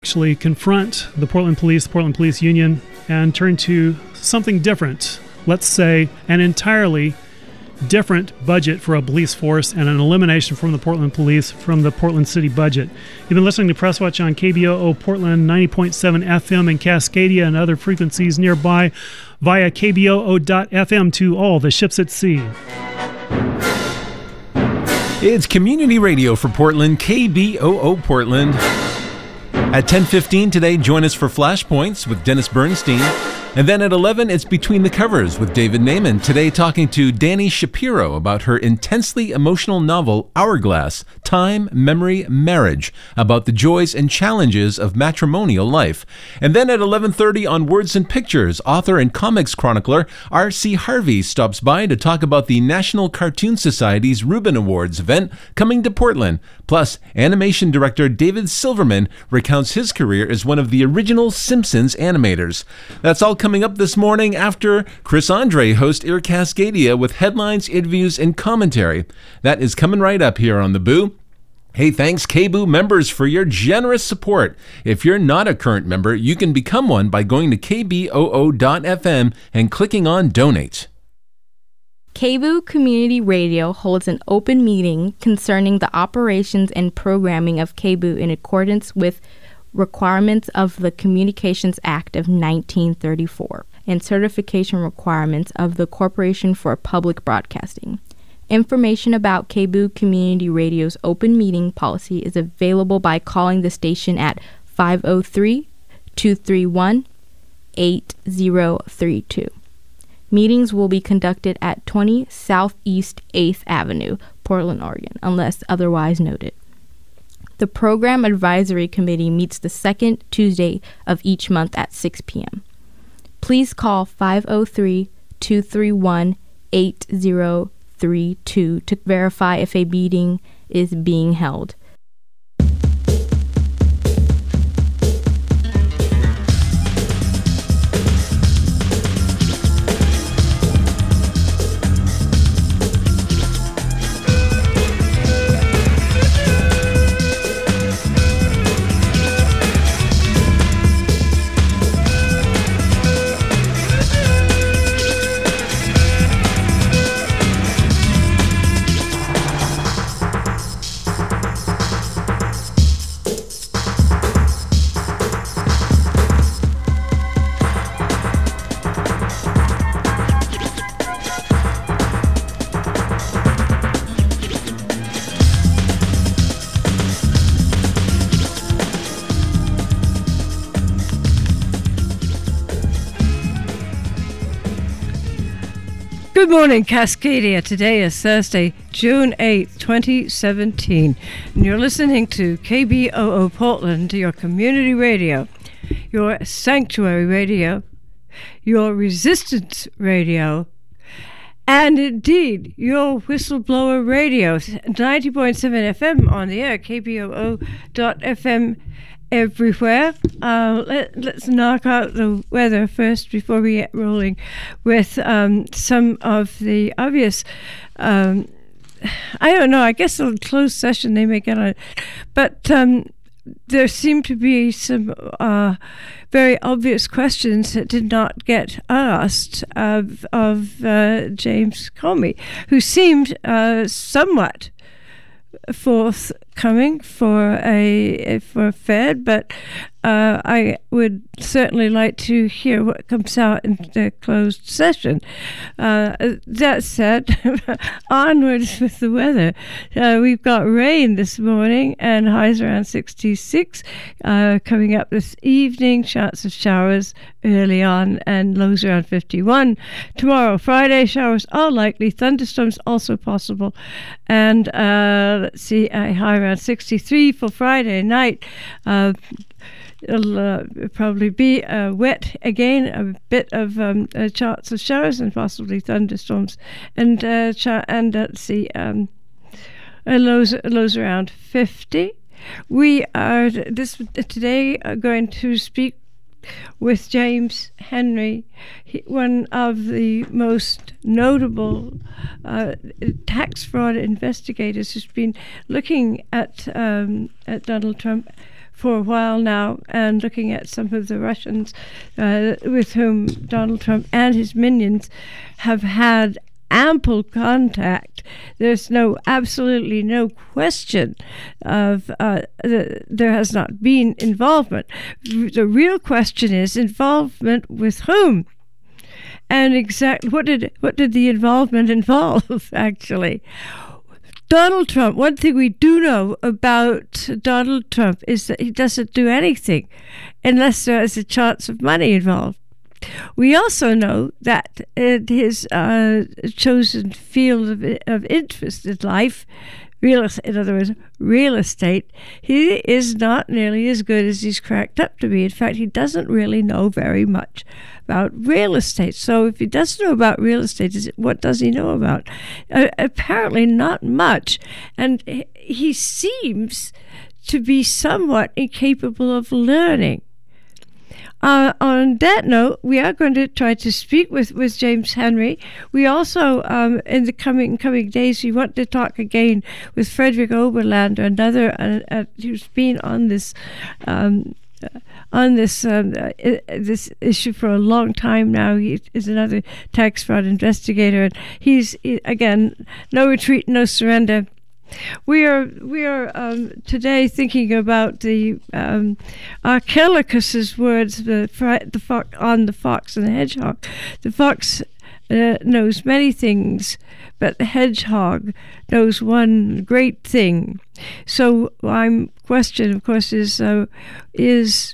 actually confront the Portland Police Union, and turn to something different. Let's say an entirely different budget for a police force and an elimination from the Portland Police from the Portland City budget. You've been listening to Press Watch on KBOO Portland 90.7 FM in Cascadia and other frequencies nearby via KBOO.FM to all the ships at sea. It's Community Radio for Portland, KBOO Portland. At 10:15 today, join us for Flashpoints with Dennis Bernstein. And then at 11, it's Between the Covers with David Naiman. Today talking to Danny Shapiro about her intensely emotional novel, Hourglass, Time, Memory, Marriage, about the joys and challenges of matrimonial life. And then at 11:30 on Words and Pictures, author and comics chronicler R.C. Harvey stops by to talk about the National Cartoon Society's Reuben Awards event coming to Portland. Plus, animation director David Silverman recounts his career as one of the original Simpsons animators. That's all coming up this morning after Chris Andre hosts Ear Cascadia with headlines, interviews, and commentary. That is coming right up here on The Boo. Hey, thanks KBOO members for your generous support. If you're not a current member, you can become one by going to kboo.fm and clicking on Donate. KBOO Community Radio holds an open meeting concerning the operations and programming of KBOO in accordance with requirements of the Communications Act of 1934 and certification requirements of the Corporation for Public Broadcasting. Information about KBOO Community Radio's open meeting policy is available by calling the station at 503-231-8032. Meetings will be conducted at 20 Southeast 8th Avenue, Portland, Oregon, unless otherwise noted. The Program Advisory Committee meets the second Tuesday of each month at 6 p.m. Please call 503-231-8032 to verify if a meeting is being held. Good morning, Cascadia. Today is Thursday, June 8th, 2017. And you're listening to KBOO Portland, your community radio, your sanctuary radio, your resistance radio, and indeed your whistleblower radio. 90.7 FM on the air, KBOO.FM everywhere. Let's knock out the weather first before we get rolling with some of the obvious, I don't know, I guess a closed session they may get on it, but there seem to be some very obvious questions that did not get asked of James Comey, who seemed somewhat forthcoming for a Fed, but I would certainly like to hear what comes out in the closed session. That said, onwards with the weather. We've got rain this morning and highs around 66. Coming up this evening, chance of showers early on and lows around 51. Tomorrow, Friday, showers are likely. Thunderstorms also possible. And let's see, a high around 63 for Friday night. It'll probably be wet again, a bit of a chance of showers and possibly thunderstorms, and let's see, lows around 50. We are today going to speak with James Henry, one of the most notable tax fraud investigators who's been looking at Donald Trump for a while now, and looking at some of the Russians with whom Donald Trump and his minions have had ample contact. There's absolutely no question of there has not been involvement. The real question is involvement with whom, and exactly what did the involvement involve? Actually, Donald Trump. One thing we do know about Donald Trump is that he doesn't do anything unless there is a chance of money involved. We also know that in his chosen field of interest in life, in other words, real estate, he is not nearly as good as he's cracked up to be. In fact, he doesn't really know very much about real estate. So if he doesn't know about real estate, what does he know about? Apparently not much. And he seems to be somewhat incapable of learning. On that note, we are going to try to speak with James Henry. We also, in the coming days, we want to talk again with Frederick Oberlander, another who's been on this this issue for a long time now. He is another tax fraud investigator, and he's again, no retreat, no surrender. We are today thinking about the Archilochus's words, the fox on the fox and the hedgehog. The fox knows many things, but the hedgehog knows one great thing. So my question, of course, is James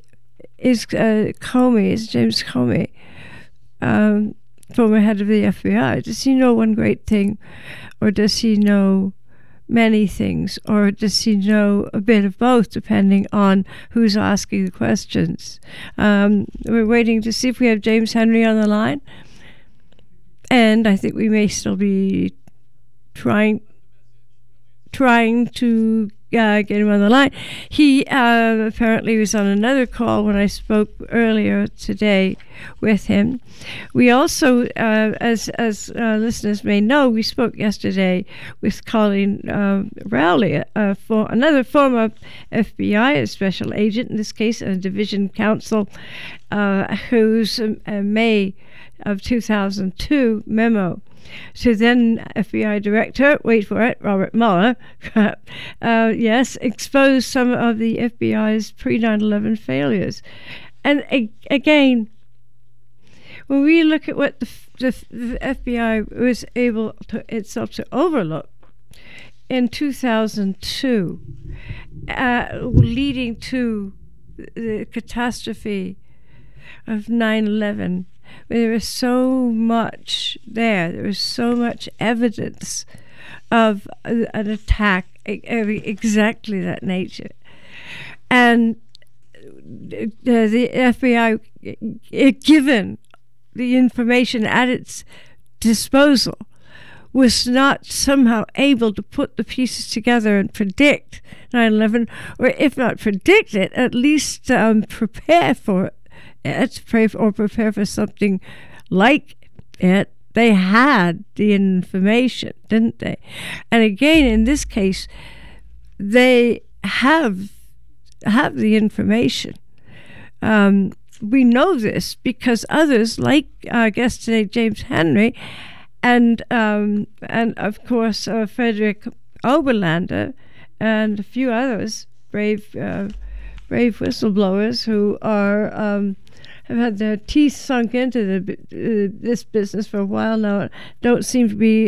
Comey, former head of the FBI, does he know one great thing, or does he know many things, or does he know a bit of both, depending on who's asking the questions? We're waiting to see if we have James Henry on the line, and I think we may still be trying to get him on the line. He apparently was on another call when I spoke earlier today with him. We also, as listeners may know, we spoke yesterday with Colleen Rowley, for another former FBI, a special agent, in this case a division counsel, whose May of 2002 memo to then FBI Director, wait for it, Robert Mueller, exposed some of the FBI's pre-9/11 failures. And again, when we look at what the FBI was able to itself to overlook in 2002, leading to the catastrophe of 9/11, there was so much there. There was so much evidence of an attack of exactly that nature. And the FBI, given the information at its disposal, was not somehow able to put the pieces together and predict 9/11, or if not predict it, at least prepare for it. Prepare for something like it. They had the information, didn't they? And again, in this case, they have the information. We know this because others, like our guest today, James Henry, and of course Frederick Oberlander, and a few others, brave whistleblowers who are have had their teeth sunk into this business for a while now. Don't seem to be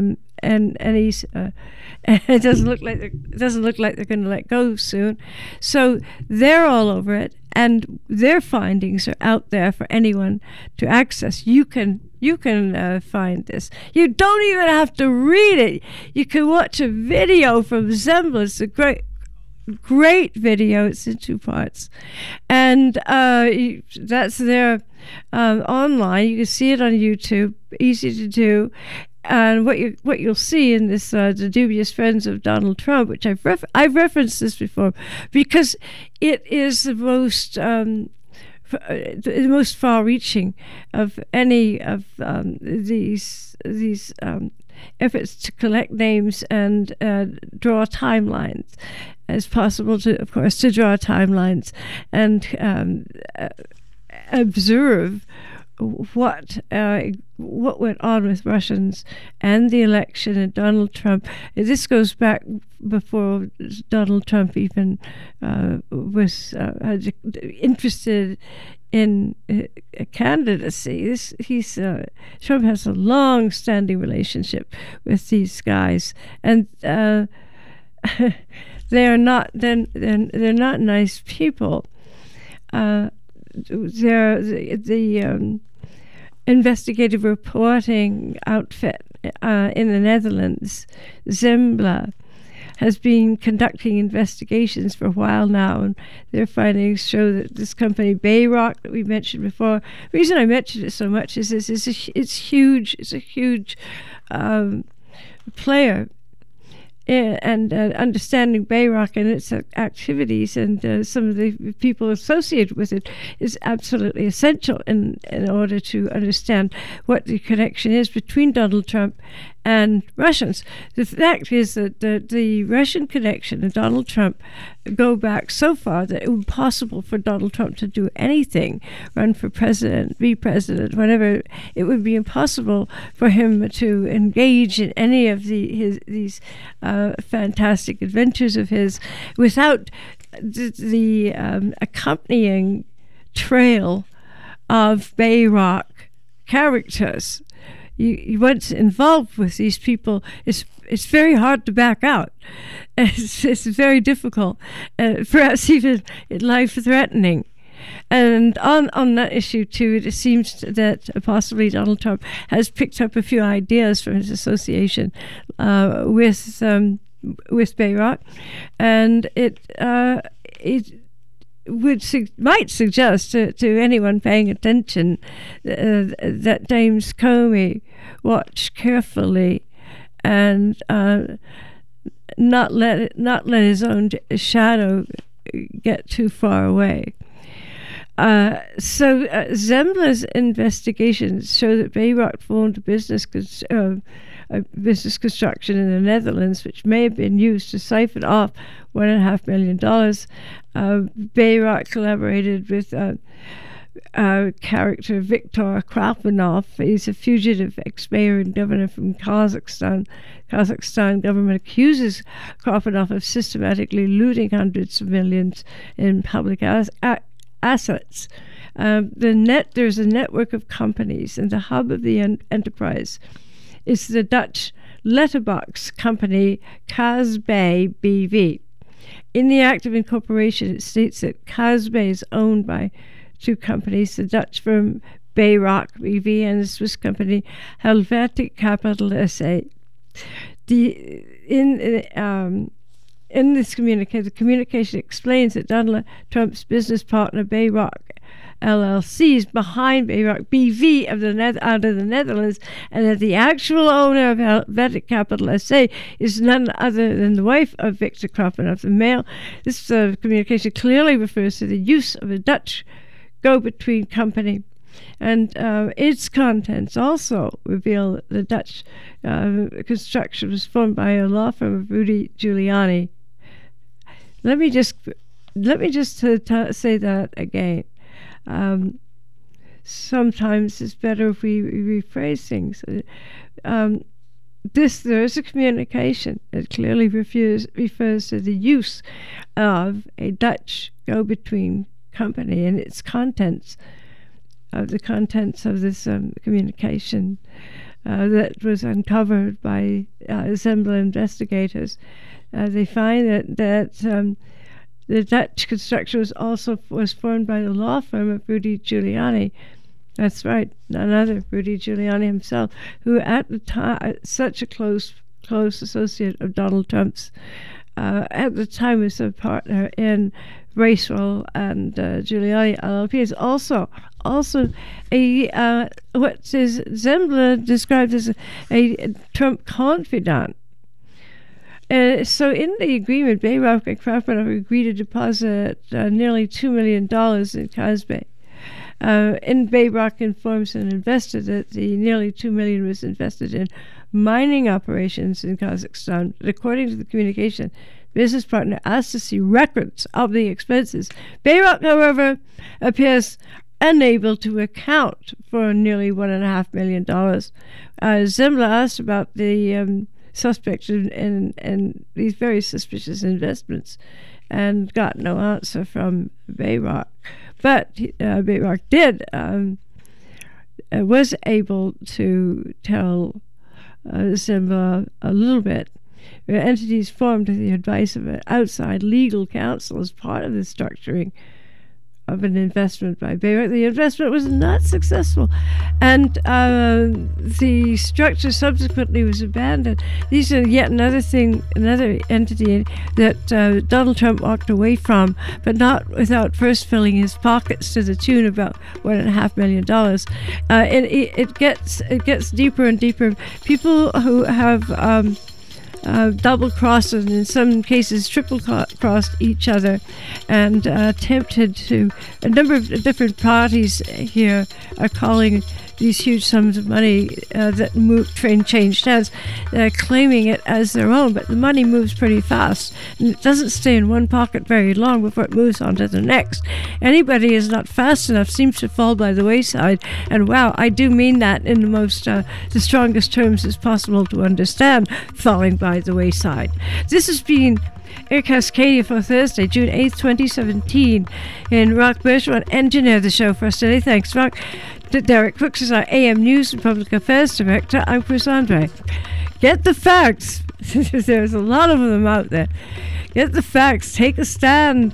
it doesn't look like they're going to let go soon. So they're all over it, and their findings are out there for anyone to access. You can find this. You don't even have to read it. You can watch a video from Semblance, a great video. It's in 2 parts, and that's there online. You can see it on YouTube. Easy to do. And what you'll see in this the Dubious Friends of Donald Trump, which I've referenced this before, because it is the most far-reaching of any of these efforts to collect names and draw timelines as possible to, of course, to draw timelines and observe what went on with Russians and the election and Donald Trump. This goes back before Donald Trump even was interested in candidacy. Trump has a long-standing relationship with these guys, and they're not nice people. They're the investigative reporting outfit in the Netherlands, Zembla, has been conducting investigations for a while now, and their findings show that this company Bayrock that we mentioned before. The reason I mentioned it so much is it's huge. It's a huge player. And understanding Bayrock and its activities and some of the people associated with it is absolutely essential in order to understand what the connection is between Donald Trump and Russians. The fact is that the Russian connection and Donald Trump go back so far that it would be possible for Donald Trump to do anything, run for president, be president, whatever. It would be impossible for him to engage in any of these fantastic adventures of his without the accompanying trail of Bayrock characters. You once involved with these people, it's very hard to back out. It's very difficult, perhaps even life-threatening. And on that issue too, it seems that possibly Donald Trump has picked up a few ideas from his association with Bayrock, and it might suggest to anyone paying attention that James Comey watch carefully and not let his own shadow get too far away. So Zembla's investigations show that Bayrock formed a business construction in the Netherlands, which may have been used to siphon off $1.5 million. Bayrock collaborated with character Viktor Krapunov. He's a fugitive ex-mayor and governor from Kazakhstan. Kazakhstan government accuses Krapunov of systematically looting hundreds of millions in public assets. There's a network of companies, and the hub of the enterprise is the Dutch letterbox company Kasbay BV. In the act of incorporation, it states that Kasbay is owned by two companies, the Dutch firm Bayrock BV and the Swiss company Helvetic Capital SA. In this communique, the communication explains that Donald Trump's business partner Bayrock LLC is behind Bayrock BV out of the Netherlands, and that the actual owner of Helvetic Capital SA is none other than the wife of Viktor Krapunov, the male. This communication clearly refers to the use of a Dutch go-between company. And its contents also reveal that the Dutch construction was formed by a law firm of Rudy Giuliani. Let me just say that again. Sometimes it's better if we rephrase things. There is a communication that clearly refers to the use of a Dutch go-between company and its contents. The contents of this communication that was uncovered by Zembla investigators. They find that the Dutch construction was formed by the law firm of Rudy Giuliani. That's right, none other, Rudy Giuliani himself, who at the time, such a close associate of Donald Trump's, at the time was a partner in Bracewell and Giuliani LLP, is also a what is Zembla described as a Trump confidant. So in the agreement, Bayrock and Krapunov agreed to deposit nearly $2 million in Kasbay. In Bayrock informs an investor that the nearly $2 million was invested in mining operations in Kazakhstan. But according to the communication, business partner asked to see records of the expenses. Bayrock, however, appears unable to account for nearly $1.5 million. Zembla asked about the suspect in these very suspicious investments and got no answer from Bayrock. But Bayrock was able to tell Zembla a little bit. Entities formed with the advice of an outside legal counsel as part of the structuring of an investment by Bayrock. The investment was not successful, and the structure subsequently was abandoned. These are yet another entity that Donald Trump walked away from, but not without first filling his pockets to the tune of about $1.5 million. It gets deeper and deeper. People who have double-crossed and in some cases triple-crossed each other and attempted to... A number of different parties here are calling these huge sums of money that changed hands, claiming it as their own, but the money moves pretty fast and it doesn't stay in one pocket very long before it moves on to the next. Anybody is not fast enough seems to fall by the wayside, and wow, I do mean that in the strongest terms as possible to understand, falling by the wayside. This has been Air Cascadia for Thursday, June 8th, 2017. And Rock Bergeron engineered the show for us today. Thanks, Rock. Derek Crooks is our AM News and Public Affairs Director. I'm Chris Andre. Get the facts. There's a lot of them out there. Get the facts. Take a stand.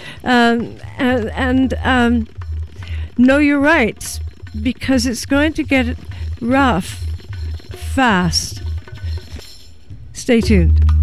And know your rights, because it's going to get rough fast. Stay tuned.